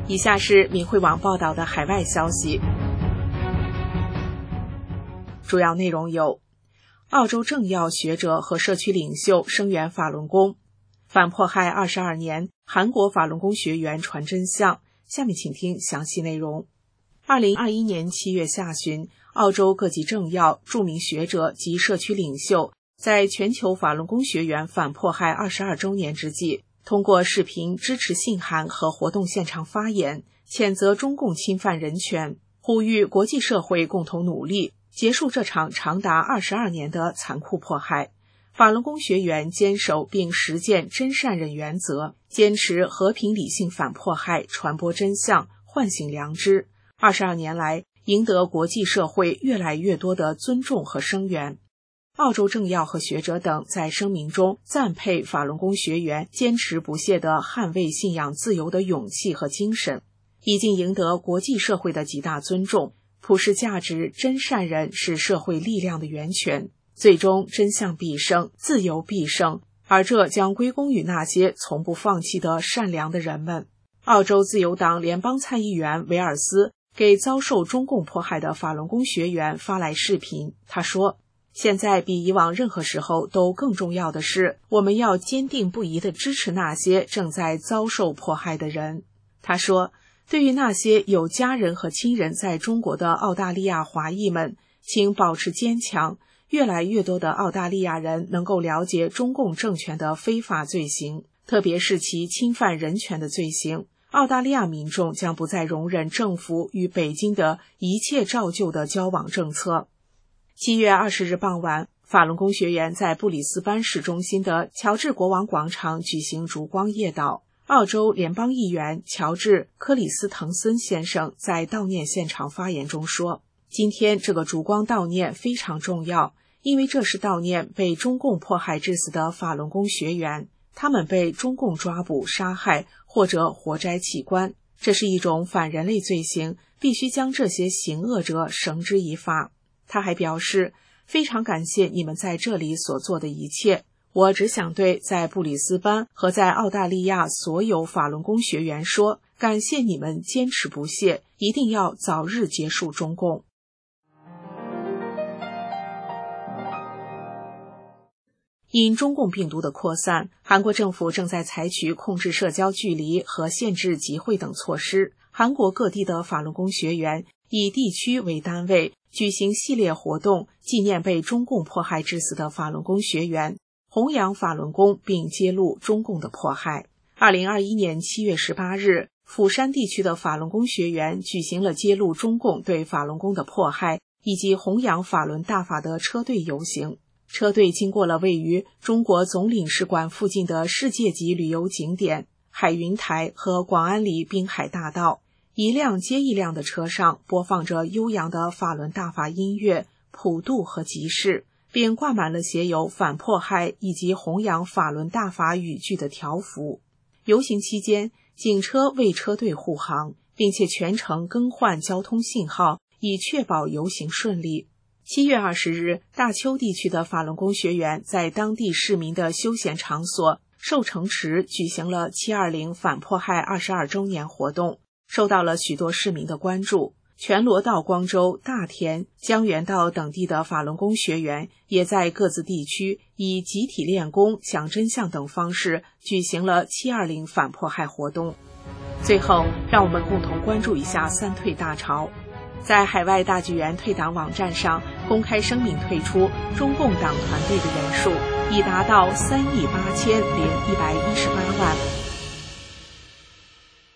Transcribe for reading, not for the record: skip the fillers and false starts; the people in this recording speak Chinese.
以下是明慧网报道的海外消息，主要内容有：澳洲政要学者和社区领袖声援法轮功；反迫害22年，韩国法轮功学员传真相。下面请听详细内容。2021年7月下旬，澳洲各级政要、著名学者及社区领袖在全球法轮功学员反迫害22周年之际，通过视频支持信函和活动现场发言，谴责中共侵犯人权，呼吁国际社会共同努力，结束这场长达22年的残酷迫害。法轮功学员坚守并实践真善忍原则，坚持和平理性反迫害，传播真相，唤醒良知。22年来，赢得国际社会越来越多的尊重和声援。澳洲政要和学者等在声明中赞佩法轮功学员坚持不懈地捍卫信仰自由的勇气和精神，已经赢得国际社会的极大尊重。普世价值真善忍是社会力量的源泉，最终真相必胜，自由必胜，而这将归功于那些从不放弃的善良的人们。澳洲自由党联邦参议员维尔斯给遭受中共迫害的法轮功学员发来视频，他说：现在比以往任何时候都更重要的是，我们要坚定不移地支持那些正在遭受迫害的人。他说，对于那些有家人和亲人在中国的澳大利亚华裔们，请保持坚强。越来越多的澳大利亚人能够了解中共政权的非法罪行，特别是其侵犯人权的罪行。澳大利亚民众将不再容忍政府与北京的一切照旧的交往政策。7月20日傍晚，法轮功学员在布里斯班市中心的乔治国王广场举行烛光夜祷。澳洲联邦议员乔治·科里斯滕森先生在悼念现场发言中说，今天这个烛光悼念非常重要，因为这是悼念被中共迫害致死的法轮功学员，他们被中共抓捕、杀害或者活摘器官，这是一种反人类罪行，必须将这些行恶者绳之以法。他还表示，非常感谢你们在这里所做的一切，我只想对在布里斯班和在澳大利亚所有法轮功学员说，感谢你们坚持不懈，一定要早日结束中共。因中共病毒的扩散，韩国政府正在采取控制社交距离和限制集会等措施。韩国各地的法轮功学员以地区为单位举行系列活动，纪念被中共迫害致死的法轮功学员，弘扬法轮功并揭露中共的迫害。2021年7月18日，釜山地区的法轮功学员举行了揭露中共对法轮功的迫害以及弘扬法轮大法的车队游行。车队经过了位于中国总领事馆附近的世界级旅游景点海云台和广安里滨海大道，一辆接一辆的车上播放着悠扬的法轮大法音乐、普渡和集市，并挂满了写有反迫害以及弘扬法轮大法语句的条幅。游行期间，警车为车队护航，并且全程更换交通信号，以确保游行顺利。7月20日，大邱地区的法轮功学员在当地市民的休闲场所寿城池举行了720反迫害22周年活动，受到了许多市民的关注。全罗道、光州、大田、江原道等地的法轮功学员也在各自地区以集体练功、讲真相等方式举行了720反迫害活动。最后，让我们共同关注一下三退大潮。在海外大剧院退党网站上公开声明退出中共党团队的人数已达到3.80118万。